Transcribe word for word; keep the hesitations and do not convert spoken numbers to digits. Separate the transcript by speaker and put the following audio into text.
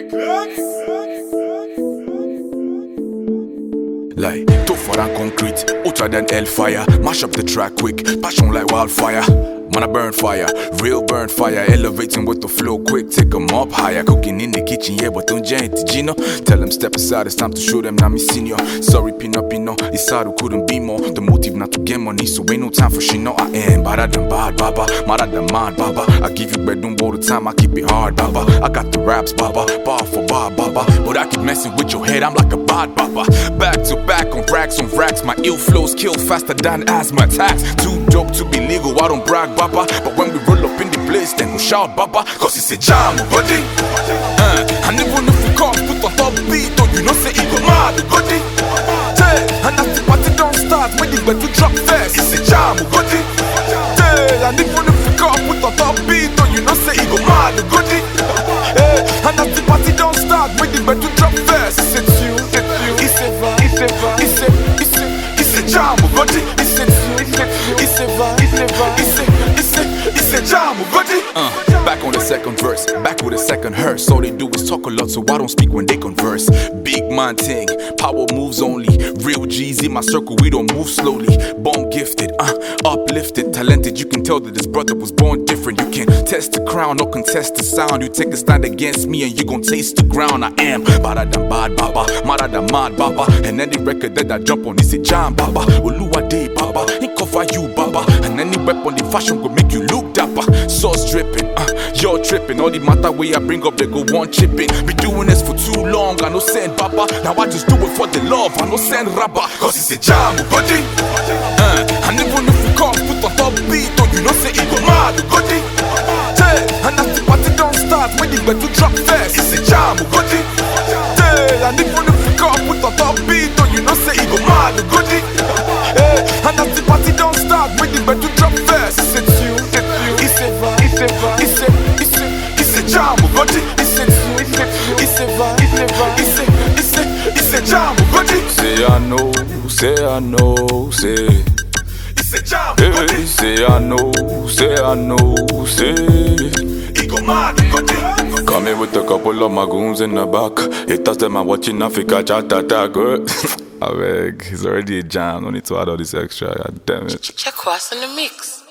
Speaker 1: Like, tougher than concrete, hotter than hellfire. Mash up the track quick, passion like wildfire. Man, I burn fire, real burn fire. Elevating with the flow quick, take them up higher. Cooking in the kitchen, yeah, but don't giant Gino. Tell them step aside, it's time to show them now me senior. Sorry, Pino Pino, it's sad who couldn't be more. The motive not to get money, so ain't no time for she know I am better than bad, baba, madder than mad, baba. I give you bedroom all the time, I keep it hard, baba. I got the raps, baba, bar for bar, baba. But I keep messing with your head, I'm like a bad, baba. Back to back on racks on racks, my ill flows kill faster than asthma attacks. Too dope to be legal, I don't brag, baba. But when we roll up in the place, then we shout baba, cause it's a jam, buddy. uh, And even if we can't put on top beat, oh, you know say it go mad, buddy. And as the party don't start, when the bed to drop first, it's a jam, buddy. And even if we can't put on top beat, oh, you know say it go mad, buddy. And as the party don't start, when the bed to drop first, it's a tune, it's a vibe, it's a vibe, it's a, it's a, it's a jam, buddy. It's a tune, it's a vibe, it's a vibe, it's a It's a jam, buddy. Uh, back on the second verse, back with the second hearse. All they do is talk a lot, so I don't speak when they converse. Big man thing, power moves only. Real G's in my circle, we don't move slowly. Born gifted, uh, uplifted, talented. You can tell that this brother was born different. You can test the crown or contest the sound. You take a stand against me and you gon' taste the ground. I am better than bad, baba, madder than mad, baba. And any record that I jump on is a jam, baba. Oluwade, baba, he cover you, baba. And any weapon the fashion go make you look dapper. Sauce dripping, uh, you're tripping. All the matter way I bring up, they go one chipping. Be doing this for too long, I no send baba. Now I just do it for the love, I no send rapper. Cause it's a jam, buddy. uh, And even if we can't put on top beat, oh, you know say it go mad, buddy. And as the party don't start, when the bed to drop first, it's a jam, buddy. And even if we can't put on top beat, oh, you know say it go mad, buddy. And as the party don't start, when the bed to drop first, it's a tune, it's a vibe, it's a vibe, it's a, it's a, it's a jam, buddy. It's a tune, it's a, it's a vibe, it's a vibe, it's a, it's a, it's a jam, buddy.
Speaker 2: Say I know, say I know, say
Speaker 1: it's a jam,
Speaker 2: hey,
Speaker 1: buddy.
Speaker 2: say I know, say I know, say
Speaker 1: it go mad, buddy.
Speaker 2: Come here with a couple of my goons in the back. Haters them are watching Africa chat attack. I beg, it's already a jam. No need to add all this extra. God damn it.
Speaker 3: Check what's in the mix.